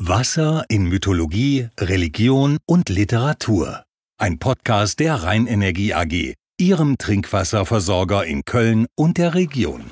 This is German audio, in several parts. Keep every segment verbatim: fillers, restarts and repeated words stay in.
Wasser in Mythologie, Religion und Literatur. Ein Podcast der Rheinenergie A G, Ihrem Trinkwasserversorger in Köln und der Region.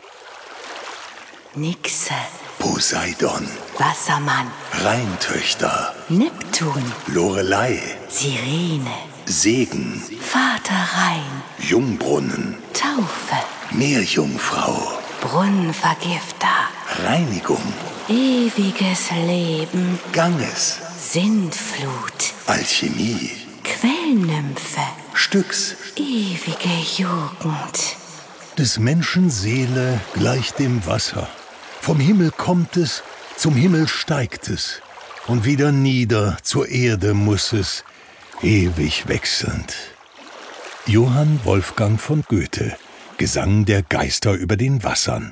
Nixe, Poseidon, Wassermann, Rheintöchter, Neptun, Lorelei, Sirene, Segen, Vater Rhein, Jungbrunnen, Taufe, Meerjungfrau, Brunnenvergifter, Reinigung, ewiges Leben, Ganges, Sintflut, Alchemie, Quellnymphe, Styx. ewige Jugend. Des Menschen Seele gleicht dem Wasser. Vom Himmel kommt es, zum Himmel steigt es, und wieder nieder zur Erde muss es, ewig wechselnd. Johann Wolfgang von Goethe, Gesang der Geister über den Wassern,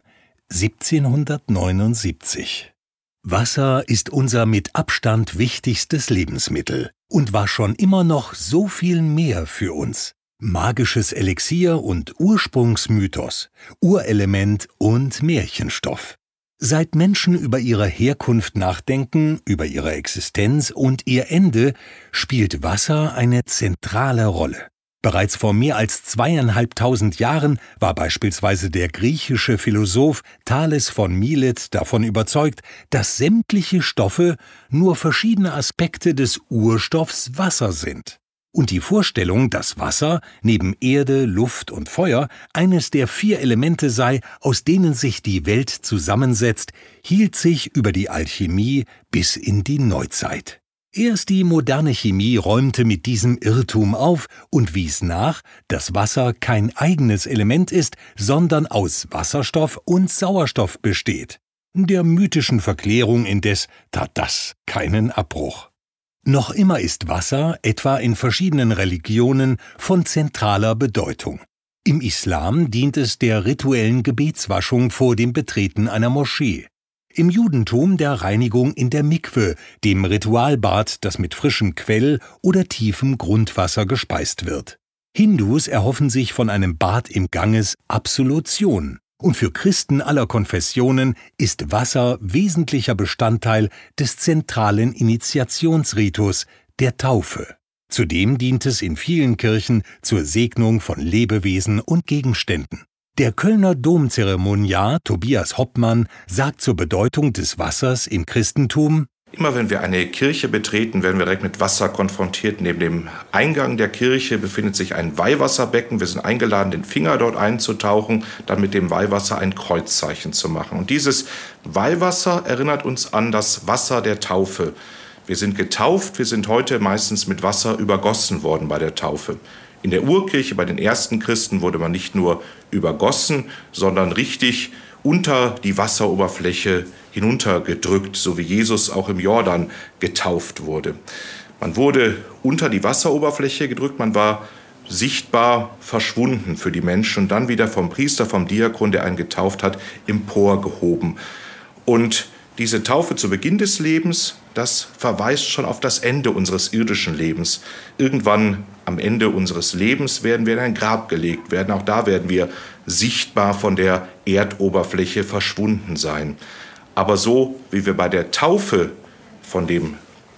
siebzehnhundertneunundsiebzig. Wasser ist unser mit Abstand wichtigstes Lebensmittel und war schon immer noch so viel mehr für uns. Magisches Elixier und Ursprungsmythos, Urelement und Märchenstoff. Seit Menschen über ihre Herkunft nachdenken, über ihre Existenz und ihr Ende, spielt Wasser eine zentrale Rolle. Bereits vor mehr als zweieinhalbtausend Jahren war beispielsweise der griechische Philosoph Thales von Milet davon überzeugt, dass sämtliche Stoffe nur verschiedene Aspekte des Urstoffs Wasser sind. Und die Vorstellung, dass Wasser neben Erde, Luft und Feuer eines der vier Elemente sei, aus denen sich die Welt zusammensetzt, hielt sich über die Alchemie bis in die Neuzeit. Erst die moderne Chemie räumte mit diesem Irrtum auf und wies nach, dass Wasser kein eigenes Element ist, sondern aus Wasserstoff und Sauerstoff besteht. Der mythischen Verklärung indes tat das keinen Abbruch. Noch immer ist Wasser, etwa in verschiedenen Religionen, von zentraler Bedeutung. Im Islam dient es der rituellen Gebetswaschung vor dem Betreten einer Moschee. Im Judentum der Reinigung in der Mikwe, dem Ritualbad, das mit frischem Quell- oder tiefem Grundwasser gespeist wird. Hindus erhoffen sich von einem Bad im Ganges Absolution. Und für Christen aller Konfessionen ist Wasser wesentlicher Bestandteil des zentralen Initiationsritus, der Taufe. Zudem dient es in vielen Kirchen zur Segnung von Lebewesen und Gegenständen. Der Kölner Domzeremoniar Tobias Hoppmann sagt zur Bedeutung des Wassers im Christentum: Immer wenn wir eine Kirche betreten, werden wir direkt mit Wasser konfrontiert. Neben dem Eingang der Kirche befindet sich ein Weihwasserbecken. Wir sind eingeladen, den Finger dort einzutauchen, dann mit dem Weihwasser ein Kreuzzeichen zu machen. Und dieses Weihwasser erinnert uns an das Wasser der Taufe. Wir sind getauft, wir sind heute meistens mit Wasser übergossen worden bei der Taufe. In der Urkirche, bei den ersten Christen, wurde man nicht nur übergossen, sondern richtig unter die Wasseroberfläche hinuntergedrückt, so wie Jesus auch im Jordan getauft wurde. Man wurde unter die Wasseroberfläche gedrückt, man war sichtbar verschwunden für die Menschen und dann wieder vom Priester, vom Diakon, der einen getauft hat, emporgehoben. Und diese Taufe zu Beginn des Lebens, das verweist schon auf das Ende unseres irdischen Lebens. Irgendwann am Ende unseres Lebens werden wir in ein Grab gelegt werden. Auch da werden wir sichtbar von der Erdoberfläche verschwunden sein. Aber so wie wir bei der Taufe von dem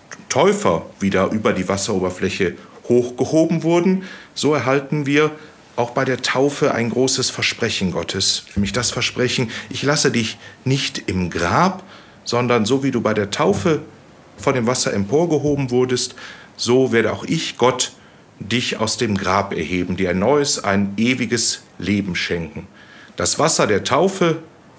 Täufer wieder über die Wasseroberfläche hochgehoben wurden, so erhalten wir auch bei der Taufe ein großes Versprechen Gottes. Nämlich das Versprechen: Ich lasse dich nicht im Grab, sondern so wie du bei der Taufe von dem Wasser emporgehoben wurdest, so werde auch ich, Gott, dich aus dem Grab erheben, dir ein neues, ein ewiges Leben schenken. Das Wasser der Taufe,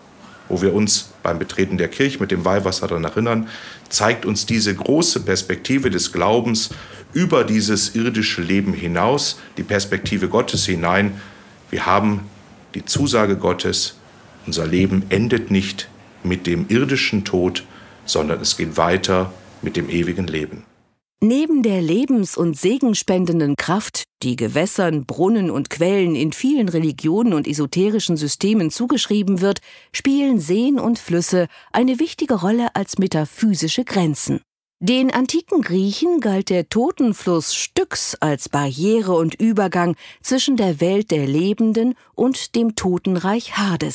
wo wir uns beim Betreten der Kirche mit dem Weihwasser daran erinnern, zeigt uns diese große Perspektive des Glaubens über dieses irdische Leben hinaus, die Perspektive Gottes hinein. Wir haben die Zusage Gottes, unser Leben endet nicht mit dem irdischen Tod, sondern es geht weiter mit dem ewigen Leben. Neben der lebens- und segenspendenden Kraft, die Gewässern, Brunnen und Quellen in vielen Religionen und esoterischen Systemen zugeschrieben wird, spielen Seen und Flüsse eine wichtige Rolle als metaphysische Grenzen. Den antiken Griechen galt der Totenfluss Styx als Barriere und Übergang zwischen der Welt der Lebenden und dem Totenreich Hades.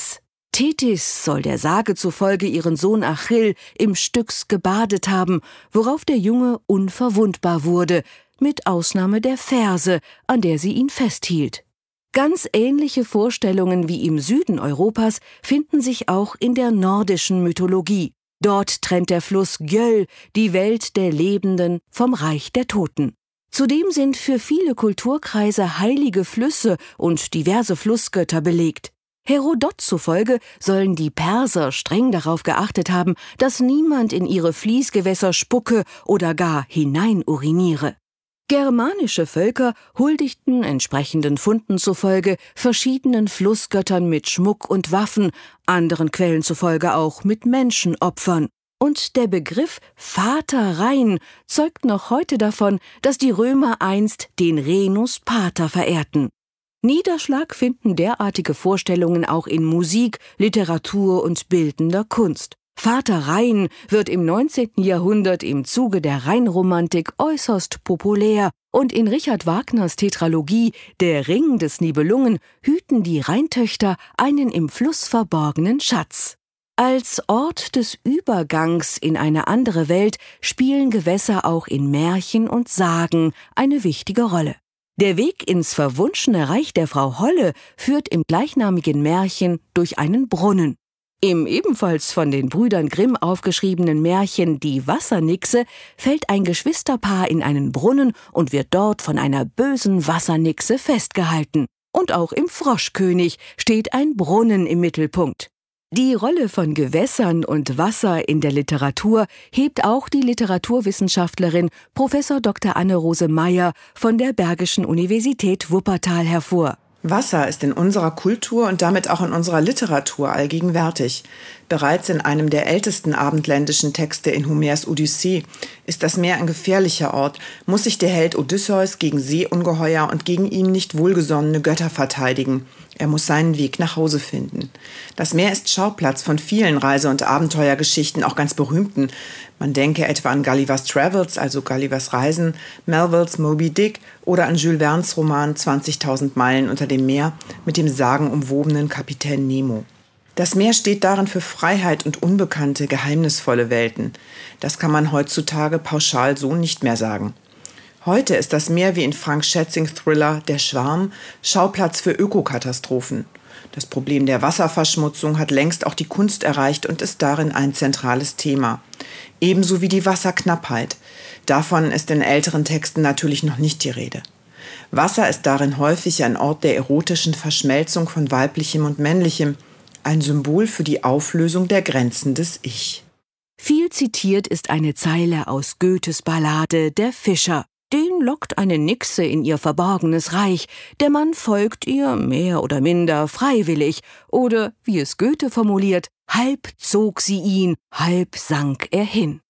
Tethys soll der Sage zufolge ihren Sohn Achill im Styx gebadet haben, worauf der Junge unverwundbar wurde, mit Ausnahme der Ferse, an der sie ihn festhielt. Ganz ähnliche Vorstellungen wie im Süden Europas finden sich auch in der nordischen Mythologie. Dort trennt der Fluss Gjöll die Welt der Lebenden vom Reich der Toten. Zudem sind für viele Kulturkreise heilige Flüsse und diverse Flussgötter belegt. Herodot zufolge sollen die Perser streng darauf geachtet haben, dass niemand in ihre Fließgewässer spucke oder gar hineinuriniere. Germanische Völker huldigten entsprechenden Funden zufolge verschiedenen Flussgöttern mit Schmuck und Waffen, anderen Quellen zufolge auch mit Menschenopfern. Und der Begriff Vater Rhein zeugt noch heute davon, dass die Römer einst den Renus Pater verehrten. Niederschlag finden derartige Vorstellungen auch in Musik, Literatur und bildender Kunst. Vater Rhein wird im neunzehnten Jahrhundert im Zuge der Rheinromantik äußerst populär und in Richard Wagners Tetralogie Der Ring des Nibelungen hüten die Rheintöchter einen im Fluss verborgenen Schatz. Als Ort des Übergangs in eine andere Welt spielen Gewässer auch in Märchen und Sagen eine wichtige Rolle. Der Weg ins verwunschene Reich der Frau Holle führt im gleichnamigen Märchen durch einen Brunnen. Im ebenfalls von den Brüdern Grimm aufgeschriebenen Märchen Die Wassernixe fällt ein Geschwisterpaar in einen Brunnen und wird dort von einer bösen Wassernixe festgehalten. Und auch im Froschkönig steht ein Brunnen im Mittelpunkt. Die Rolle von Gewässern und Wasser in der Literatur hebt auch die Literaturwissenschaftlerin Professor Doktor Anne-Rose Meyer von der Bergischen Universität Wuppertal hervor. Wasser ist in unserer Kultur und damit auch in unserer Literatur allgegenwärtig. Bereits in einem der ältesten abendländischen Texte in Homers Odyssee ist das Meer ein gefährlicher Ort, muss sich der Held Odysseus gegen Seeungeheuer und gegen ihm nicht wohlgesonnene Götter verteidigen. Er muss seinen Weg nach Hause finden. Das Meer ist Schauplatz von vielen Reise- und Abenteuergeschichten, auch ganz berühmten. Man denke etwa an Gulliver's Travels, also Gullivers Reisen, Melvilles Moby Dick oder an Jules Verne's Roman zwanzigtausend Meilen unter dem Meer mit dem sagenumwobenen Kapitän Nemo. Das Meer steht darin für Freiheit und unbekannte, geheimnisvolle Welten. Das kann man heutzutage pauschal so nicht mehr sagen. Heute ist das Meer wie in Frank Schätzings Thriller Der Schwarm Schauplatz für Ökokatastrophen. Das Problem der Wasserverschmutzung hat längst auch die Kunst erreicht und ist darin ein zentrales Thema. Ebenso wie die Wasserknappheit. Davon ist in älteren Texten natürlich noch nicht die Rede. Wasser ist darin häufig ein Ort der erotischen Verschmelzung von Weiblichem und Männlichem, ein Symbol für die Auflösung der Grenzen des Ich. Viel zitiert ist eine Zeile aus Goethes Ballade Der Fischer. Den lockt eine Nixe in ihr verborgenes Reich, der Mann folgt ihr mehr oder minder freiwillig, oder, wie es Goethe formuliert, halb zog sie ihn, halb sank er hin.